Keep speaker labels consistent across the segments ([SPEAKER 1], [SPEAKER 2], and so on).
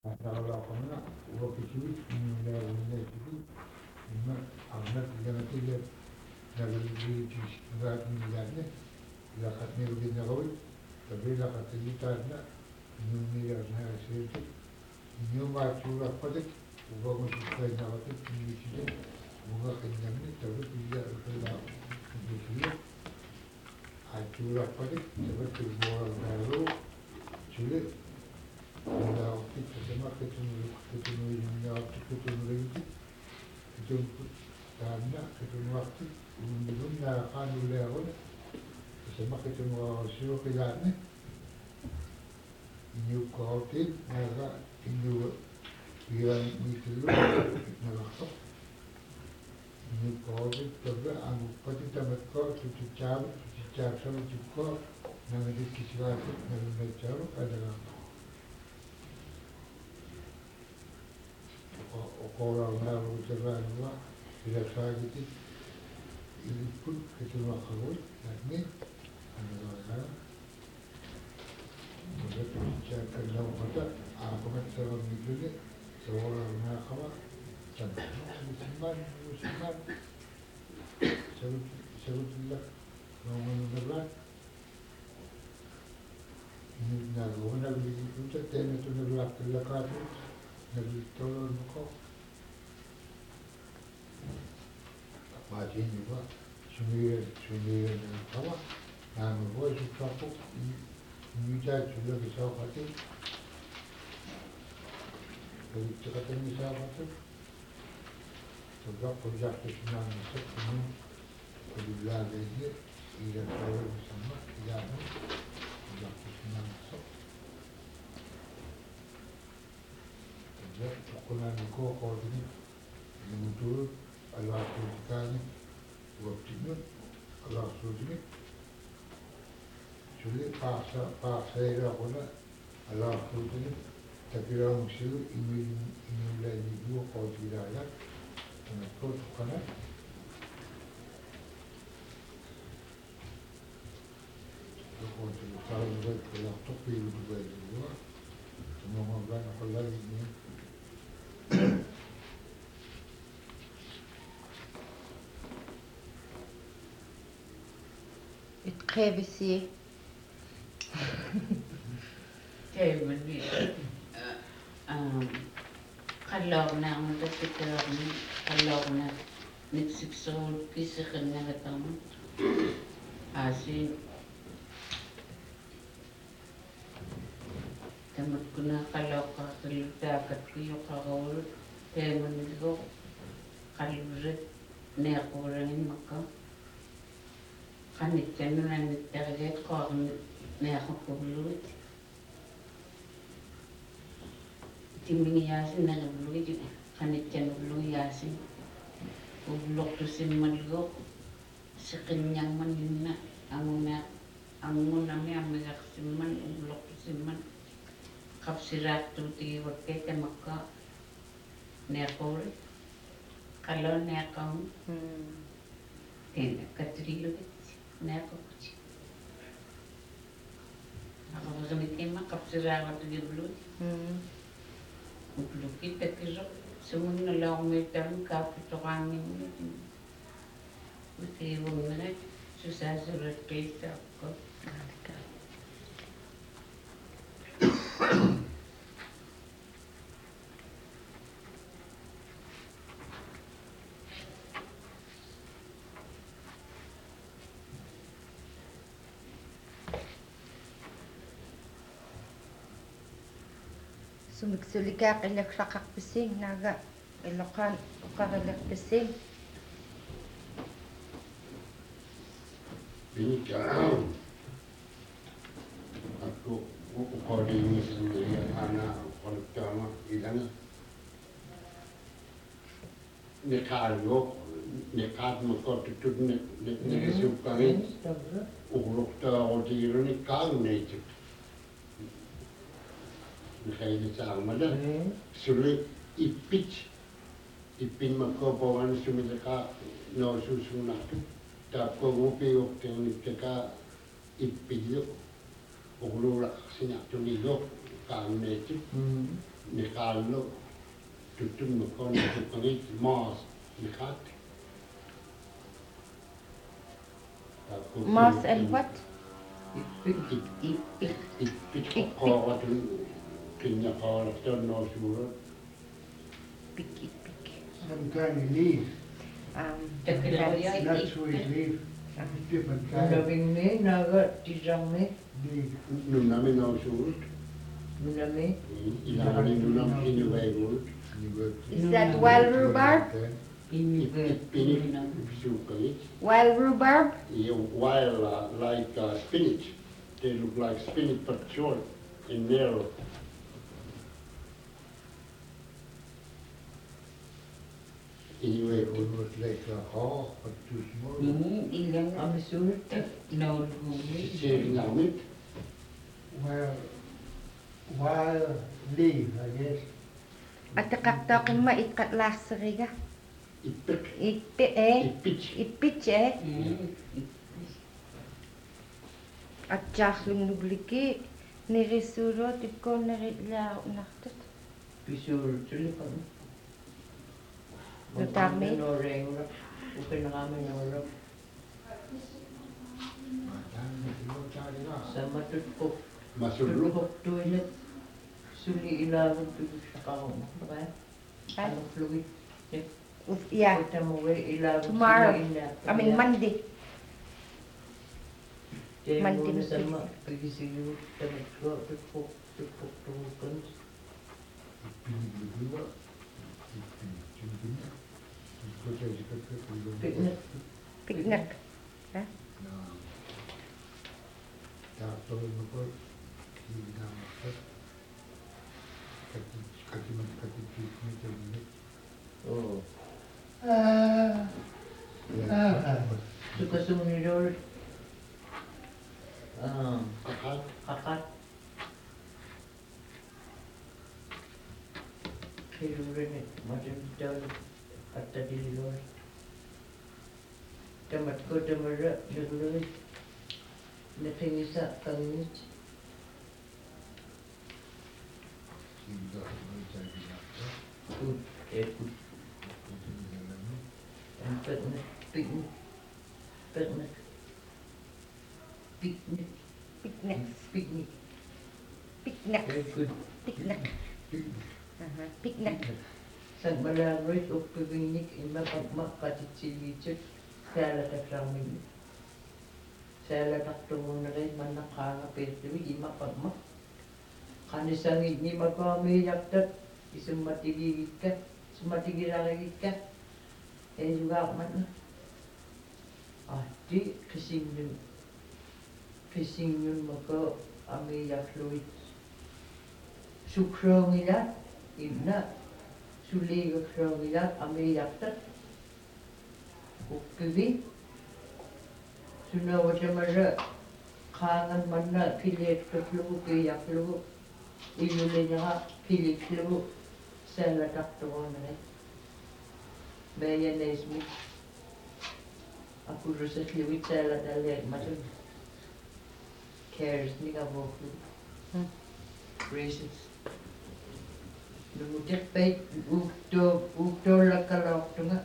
[SPEAKER 1] Nakalakana uwakichiwit nilawunaykipi ima arnat ganatiga nagalilichishkigatnilane lakatniruginarawit tabi lakatilitarna nyumniyarnayasirtik nyumachuraqpatik uwamushikkaynaqatik nilishide mungaqinñamni tabi pilla ufila nilishide achuraqpatik tabi tilboranayru chile Optik sama ketemu optik ketemu lagi ketemu tanda ketemu waktu belum kan dulu awal sama ketemu siapa kejarnya ini kau tin naga ini biar itu naga ini kau tin tapi aku pasti tamat kau cuci cap sama cuci naga di kisah naga caro ada Orang orang bercerai juga tidak saya gitu ini pun ketemu akal yakni adalah mereka bicara tentang apa apa macam itu ni seorang nakama cantik musliman sebutlah orang berat ini nak orang begitu tena tu nak lakukan Nabi tolong kau macam juga sumber apa nama boy suatu muda juga bisa hati kalau cakap bisa hati sebab projek itu nama itu kedua lagi ia tahu bersama ia projek itu nama itu kuna niko ko ni mutu ala kutikani waktu ala sujini jadi paksa era kuna ala sujini tapi orang musuh ini lagi dua kau tidak ya kau tu kana kau tu tahu juga kalau topi itu juga semua orang apa lagi ni
[SPEAKER 2] Utgevers
[SPEAKER 3] Kevin, kalau nak untuk kita ni, kalau nak seksual kisah kena ketemu, asyik temat guna kalau kerja kerja kalau teman itu kalau berat nak orang maka kan itu jangan terjadi kalau nak kubur timing yasin nak kubur itu kan itu jangan kubur yasin kubur tu simpan juga sekenyang mana angun namanya ambil simpan kubur tu simpan kapsirat tu ti waktu kita maka nekor kalau nekam katri lagi nekor aku macam itu mah kapsirat waktu dia belum kita kira semua lalu macam kapit orang ini itu mana susah surat kita kok
[SPEAKER 2] sumiksulikak ilakrakak pising naga ilokan ukarilak pising
[SPEAKER 4] ini kan aku kalau ini sendiri anak kalau cuma hilang nekal yo nekat mukot itu nek suka ni urut tahu diri nekal ni tu Mikhail sama dah sulit ipin mako bawan sumilaka no susuna tu tak kau ngopi waktu ni teka ipin yo ulur sinak tu ni yo kaanneetik
[SPEAKER 5] Mm.
[SPEAKER 4] niqaallu tuttumnukkoon tuqqangit maas niqaat
[SPEAKER 2] Maas and what?
[SPEAKER 4] Ipit qoqqooratun kinnaqaartarnersuurat
[SPEAKER 2] Pik.
[SPEAKER 1] Some kind of leaf,
[SPEAKER 3] Teknologi
[SPEAKER 1] not sweet leaf, different kind of
[SPEAKER 5] Munaming naga tisang me.
[SPEAKER 1] leaf.
[SPEAKER 4] nunaminausuut
[SPEAKER 5] Munami.
[SPEAKER 4] ilaani nunam inuveiguut
[SPEAKER 2] Is that wild rhubarb?
[SPEAKER 5] Inuga.
[SPEAKER 4] ippinik suukkangit
[SPEAKER 2] Wild rhubarb?
[SPEAKER 4] while like spinach. They look like spinach but short and narrow. Anyway,
[SPEAKER 1] It was like a hawk, but too small.
[SPEAKER 3] ilang
[SPEAKER 5] Amisulta.
[SPEAKER 3] naulgumi.
[SPEAKER 4] seringamit,
[SPEAKER 1] Well, wild leaf, I guess.
[SPEAKER 2] At kakakta ma ikat laseriga.
[SPEAKER 4] ipik, ipich,
[SPEAKER 2] Ipich At jahlung nugliki. Nirisuro tikko niritla unaktat.
[SPEAKER 5] Pisul tulipan.
[SPEAKER 2] Nutami?
[SPEAKER 5] Noreng rak. Ukin na kami noreng. Sama tutpok.
[SPEAKER 4] masuluk,
[SPEAKER 5] Tutpok tuilet. Suli ilawag tuloy sa kaong. Baka? Ano fluid?
[SPEAKER 2] Yeah,
[SPEAKER 5] Kita mo ilawag
[SPEAKER 2] Tomorrow.
[SPEAKER 5] suli ilawag.
[SPEAKER 2] I mean Monday.
[SPEAKER 5] Monday
[SPEAKER 2] Monday
[SPEAKER 5] mo
[SPEAKER 2] na
[SPEAKER 5] sama. Pagisiyo. Tamad ko. Tutpok. Tutpok tuhukan. Picnic.
[SPEAKER 2] Picnic.
[SPEAKER 5] Oh. Suka sumunidor.
[SPEAKER 4] kakat,
[SPEAKER 5] Kakat. Kilurin it. Macam daw at tadilor. Tamat ko tamara. Luloy. Nakingisa kangit. Good. Good. And picnic. Picnic. Picnic. Picnic.
[SPEAKER 2] Picnic.
[SPEAKER 5] Picnic.
[SPEAKER 2] Picnic.
[SPEAKER 5] Very good.
[SPEAKER 2] Picnic. Picnic.
[SPEAKER 5] San malaroy o pibinik imakakmak katitsilichit sala takramin. Sala taktumong na rin man nakakapetri imakakmak. Kanisangit ni magkami yaktat isang matigigit ka. Sumatigiragit ka. Eh juga man na. Di kasing yun maka ami yakluit. Sukrong ilat. Ibna. Suliga krong ilat ami yaktat. Ukkivi. Sunawa siya mara. Kangan man na pilit kaklubo kiyaklubo. Inuli niya ka pilit klubo. Sala taktuwa na rin. Bayan na ismi. Ako rin sa kliwit sala dalit matun. Cares ni ka boku. Races. Lumutik bait ukto lakalok tu nga.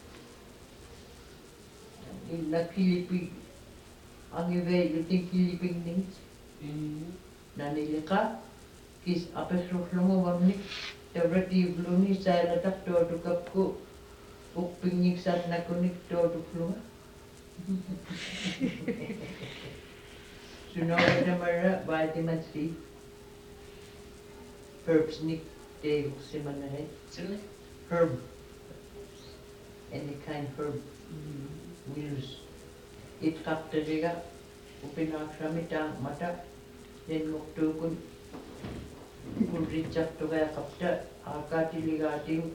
[SPEAKER 5] Nakilipig. Ang ibe luting kilipig ning. Nanilika. Kis apes roklongo wamnik. Tabrati bluni saya letak doa dukapku. Pingik saat nakunik doa duklunga. Sunawa na mara vitamin C. Herbs nik day simanay. Herb. Any kind herb. Wills. It kapta diga. Upinakramita mata. Then muktukun. Kun richak tu kaya kapta. Akati ligating.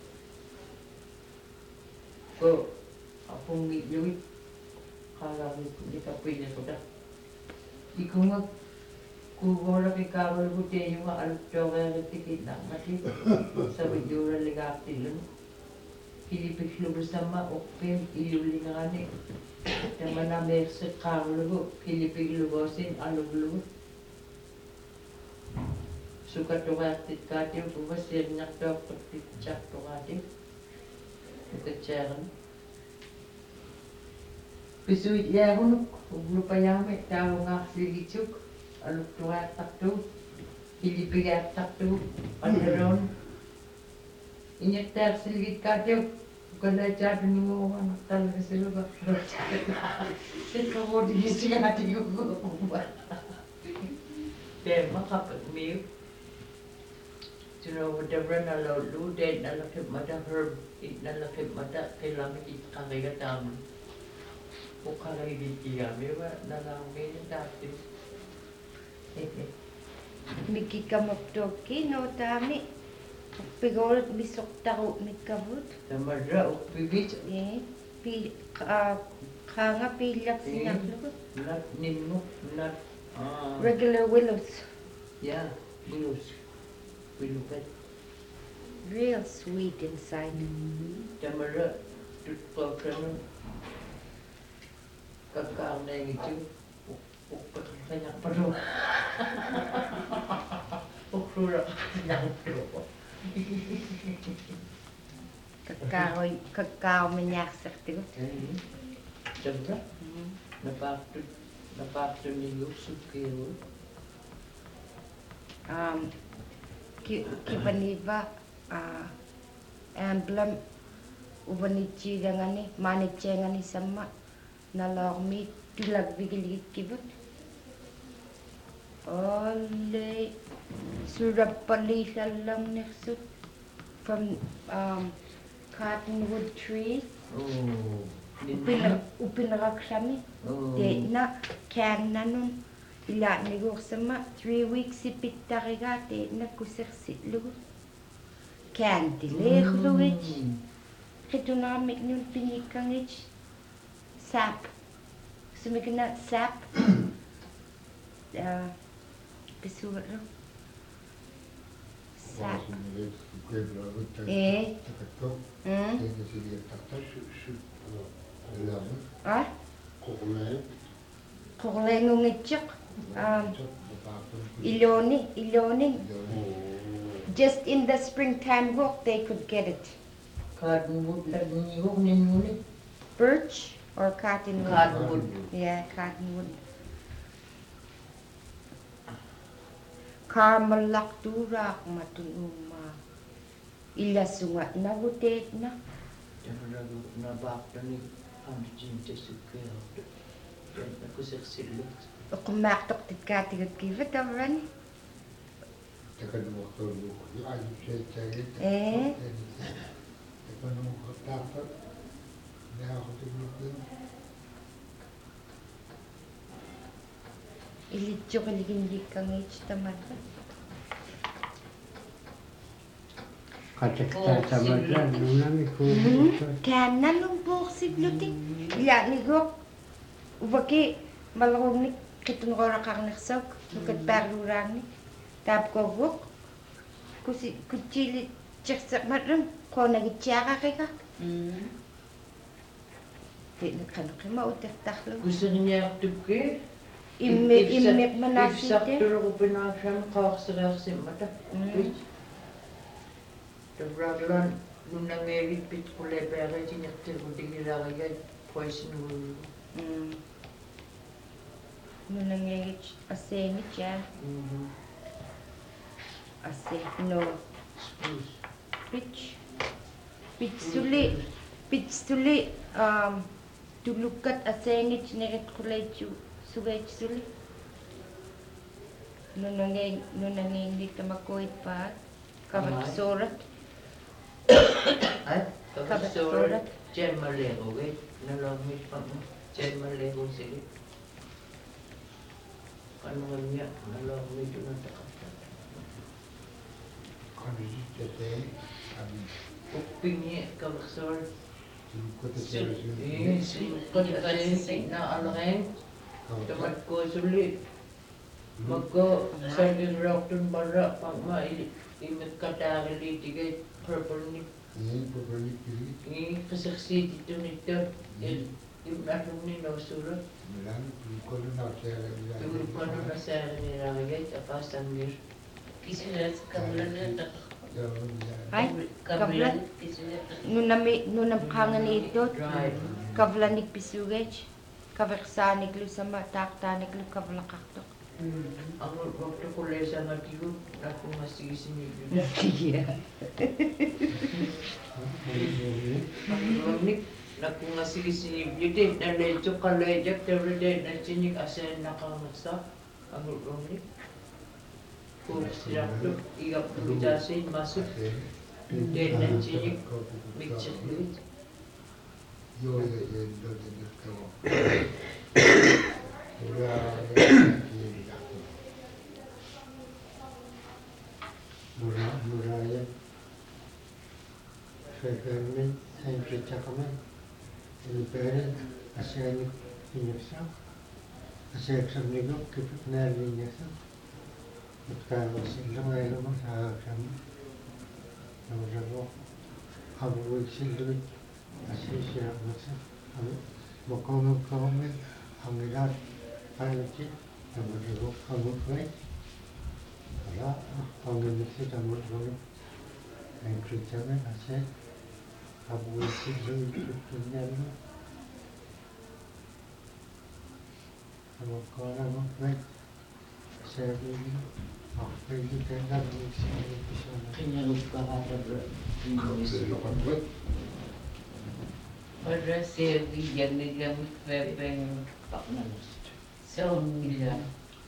[SPEAKER 5] Ko. Apong ngitluit. Kala di kapilya ko da. Ikaw nga. Kugora kay Carol Buteyo nga alutyo kaya nagtikit na mati. Sa videora ligating. Pilipik lubo sama okpem iyuli nga ni. Naman na may sa Carol lubo. Pilipik lubosin alug lubo. sukatuqaartitkaati uvasiarniartuaqquttichaartuqaati ukatsaaqan pisuit yaagunuk uglupayaami taavungaarsigituk aluttuqaartartugut pilipigaartartugut qannaluun iñattaarsilgitkaatiuk ukalaitaatuninguuruanartalagasiluga iqaruutigisigaatigugguupa teema qapat miu tunovutabranalallu teetnalaqipmata herb itnalaqipmata qilamik itqaqigataamun uqarigittigaamiva nalaangmiini taattim
[SPEAKER 2] Mikkikamaptuakki noutaami uppigoorut misoqtaruut mikkavut.
[SPEAKER 5] tamarra uppivit
[SPEAKER 2] Qaanga piillapsinaqlugut.
[SPEAKER 5] nat ninnu nat
[SPEAKER 2] Regular willows.
[SPEAKER 5] ya wilus wilukat
[SPEAKER 2] Real sweet inside.
[SPEAKER 5] tamarra tutpaqtanu kakkaarnaangitu uqqaqanyarpalu uqluraqanyarpalu
[SPEAKER 2] Kakao manyaaqsertigut.
[SPEAKER 5] Tamra napaartu nilluksukkiiru
[SPEAKER 2] Kipaniva emblem uvanitsigangani maanitsiangani samma nalaormi tulagvigiligikivut. Olle surappaliillallarnirsut from cottonwood trees. Upinaraksami. Teetna käännanun ilaaniguursama 3 weeks ipittarigaa teetna kusersitlugut. Kääntileerlugit. Qitunaramik nun pingikkangit. Sap. Sumikina sap. Pisuarlu. Sap. Ah? Qorlengungitjiq. Ilonin. Just in the springtime walk they could get it.
[SPEAKER 5] cottonwood ninnuni
[SPEAKER 2] Birch or cottonwood?
[SPEAKER 5] cottonwood
[SPEAKER 2] Yeah, cottonwood. Karmalakturak matunuma. Ilasungat na gutet na.
[SPEAKER 5] Jangan nabaktani anjintasukkiru nakusirsillut
[SPEAKER 2] Kumaktok titkatigat kivat avran. Ilitsukiligindikangit tamarra.
[SPEAKER 4] Katektaatamarra nunami
[SPEAKER 2] Käännän on puhsitluti. Ja niinku uvaki malrugnik kitunrorakarnersak nukat parlurangni. Tapkovuk kusi kuchili tseksamatram konagitjaarariga. Teetna kanqima utertarlu.
[SPEAKER 5] kusirniartukki
[SPEAKER 2] Immek manasite.
[SPEAKER 5] ipsartulugupinaaksan qaarsireersimmata Tabralan nunangeevit pitqulepearitingertilgutigilaariga poisinullu
[SPEAKER 2] Nunangegit asengit ya. Ase no pitch suli tulukat asengit neret kuleju sugait suli. Nunangegit kamakoit pa kavaksorat.
[SPEAKER 5] Kavaksorat Jermalego nalagmit pa mo Jermalego sige kanungan nalagmit yun Upingi kavaksorat na alangeng tamat ko sulit magko saging roktun bara pagma imit katarili tigay purple ni kasiksi dito nito yung atong ni nausura yung pano na sa nilagay tapos ang mir
[SPEAKER 3] Kisulat kabulan na
[SPEAKER 2] Ay,
[SPEAKER 3] kabulan kisulat.
[SPEAKER 2] nunam kangen ito,
[SPEAKER 5] Right.
[SPEAKER 2] kavlanik pisugej, kaversanik lu sama taktanik lu kavlakaktok.
[SPEAKER 5] Ang waktu kuliah sama dia, aku masih di sini juga.
[SPEAKER 2] Iya.
[SPEAKER 5] Ang nik, aku masih di sini. Jadi nanti itu kalau ejak terus nanti nik asal nakamasa. Ang nik, kurus tu, iga pujasi masuk. Dan nanti nik mixer duit.
[SPEAKER 1] Yo yo yo
[SPEAKER 6] Muraya Federalment and Chakaman and parent Asianic in yourself, a sex of Nigo, keep it nearly in yourself. But I was in the way of how we should do it as he shared myself. Mokono Coleman, Hamirat, Piloty, and the rope from the way. Ang nakita mo doon ang Christian kasi ako si Christian ako ko na mo right sabi ako pwede ka na si Christian
[SPEAKER 3] Kanya lupa kata bro. Pada sewi yang digamit pepeng pak manas. So nila.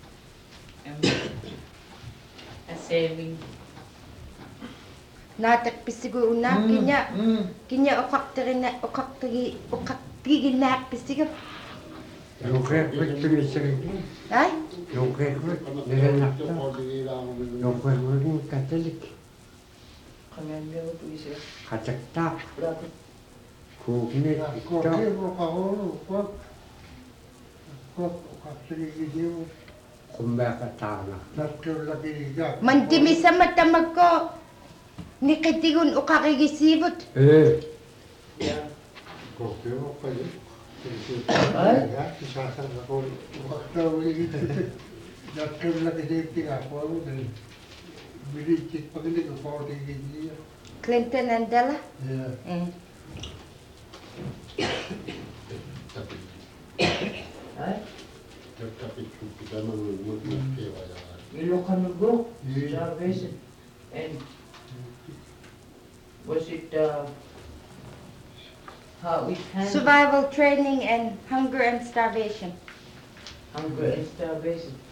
[SPEAKER 3] Sewi.
[SPEAKER 2] Natak pisigo una, kinya okaktiri nak pisigo.
[SPEAKER 6] yung kaya pinisari
[SPEAKER 2] Ay,
[SPEAKER 6] yung kaya nilanak yung kaya yung Catholic
[SPEAKER 5] Kanya dia tu isi.
[SPEAKER 6] kataktak
[SPEAKER 5] Berapa?
[SPEAKER 6] kugnit
[SPEAKER 1] Ko
[SPEAKER 6] ito
[SPEAKER 1] ke ko
[SPEAKER 6] kumbakatana
[SPEAKER 2] mandimi sa matamag ko. Nikitigun ukakigisibot.
[SPEAKER 5] Ya.
[SPEAKER 6] ko kayo
[SPEAKER 5] Ay?
[SPEAKER 6] isasang ako
[SPEAKER 2] Clinton and Della.
[SPEAKER 5] Ay?
[SPEAKER 4] Tapi kita mengkewa ya.
[SPEAKER 5] Ilokan go. Starvation. And was it how it handled
[SPEAKER 2] Survival training and hunger and starvation.
[SPEAKER 5] hunger and starvation?